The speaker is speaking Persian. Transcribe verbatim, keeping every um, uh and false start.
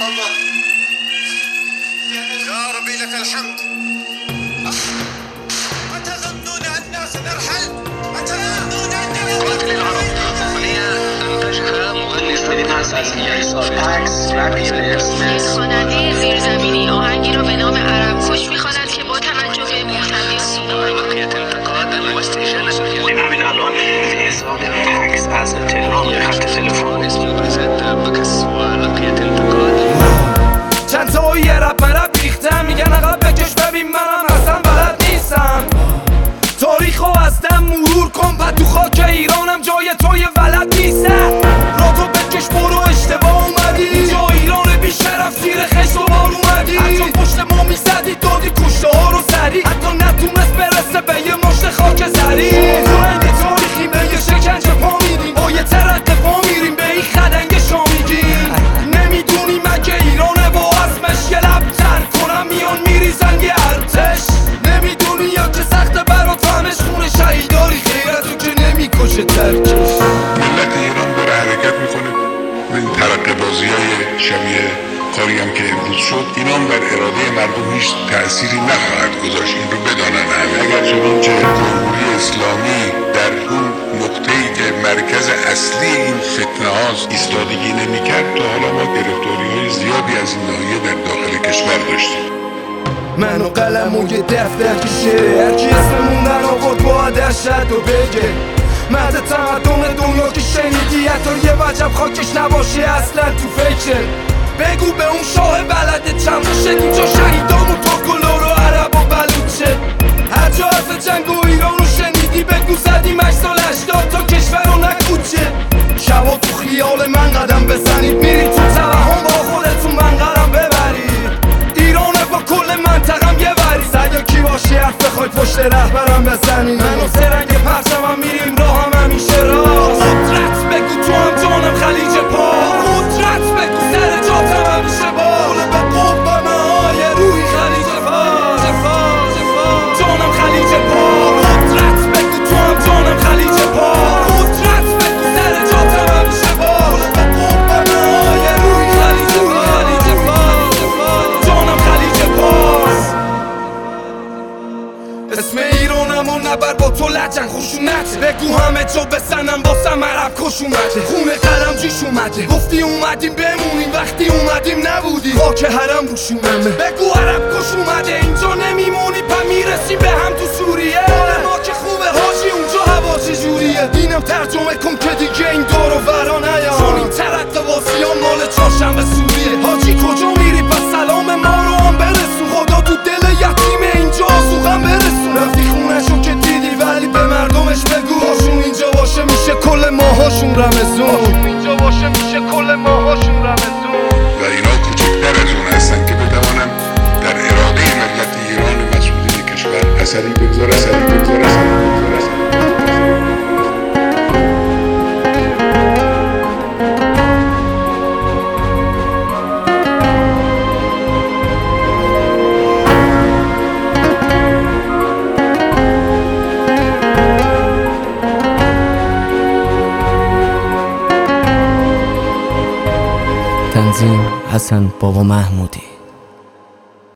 الله. يا ربي لك الحمد. أتظنون أننا سنرحل؟ أتظنون أننا قاتل العرب أغنية أنتجها مغني فرانسوی یک خواننده زیرزمینی آهنگی را به نام عرب کش می‌خواند که با توجه به محتویات بقية انتقاد واستئجال همین الان حساب عکس از تلفن خط تلفن اسم زد بکس ولقية انتقاد چند تا یه رب مرب ریختم میگن عقب بکش ببین منم اصلا بلد نیستم تاریخو از دم مرور کن بعد تو خاک ایرانم جای توی ولد نیستم را تو بکش برو اشتباه اومدی اینجا ایران بی شرف زیر خشت و بار اومدی حتی پشت ما میزدی دادی کشته ها رو سری حتی نتونست برسه به یه مشت خاک زری رنگ تاریخی به یه شکنجه پا میدیم با یه ترقه پا میریم به این خدنگ شامیگیم نمیدونی مگه ایرانه با اسمش یه لب تر کنم میان میریزن یه ارتش نمیدونی یا که سخت برات فهمش خونه شهیداری خیرتو که نمیکشه ترکش ملت ایران داره حرکت میکنه و این ترقه بازی های شبیه کاری هم که امروز شد اینام بر اراده مردم هیچ تأثیری نخواهد گذاشت. این رو بدانن همه. اگر چنانچه جمهوری اسلامی در اون نقطه‌ای که مرکز اصلی این فتنه هاست ایستادگی نمی‌کرد تا حالا ما گرفتاری های زیادی از این ناحیه در داخل کشور داشتیم. من و قلم و یه دفتر کشه هرکی اسممون در آورد باید ارشد و بگه مرد تمدن دنیا که شنیدی حتی یه وجب خاکش نباشه اصلا تو فکر بگو به اون شاه بلده چند شد اینجا شهیدان و ترک و لور و عرب و بلوچه هر جا حرف جنگ و ایران رو شنیدی بگو زدیم هشت سال هشتاد تا کشور رو نکوچه شبا تو خیال من قدم بزنید میری تو توهم با خودتون منقرم ببرید ایرانه با کل منطقم یه وری سگه کی باشی حرف بخوای پشت رهبرم بزنید من و سرنگ پرچمم میریم راه هم همیشه راست قدرت بگو تو هم جانم خلیج پاس قدرت بگو سر جاتم همیشه بال به قوم های روی خلیج فاس جانم خلیج پاس قدرت بگو تو هم جانم خلیج پاس قدرت بگو سر جاتم همیشه بال به قوم های روی خلیج فاس جانم خلیج پاس اسم ایرانم و نبر با تو لجن خشونت بگو همه جا بسنم باسم عرب کش اومده خونه قلم جیش اومده گفتی اومدیم بمونیم وقتی اومدیم نبودی خاک حرم روشونمه بگو عرب کش اومده اینجا نمیمونی پا میرسیم به هم تو سوریه ما که خوبه حاجی اونجا هوا چجوریه اینم ترجمه کن که دیگه این دور و ورا نیام چون این ترقه واسیان مال چهارشنبه سوریه حاجی کجا میری پس سلام ما رو هم برسون خدا تو دل یتیم اینجا آسوغم برسون رفتی خونه‌شو که دیدی ولی به مردمش بگو هاشون اینجا باشه میشه کل ماهاشون رمزون اینجا باشه میشه کل ماهاشون رمزون و اینا کوچکتر از اون هستن که بتوانن در اراده ملت ایران و مسئولین کشور اثری بگذاره اثری بگذاره اثری بگذاره تنظیم حسن بابا محمودی.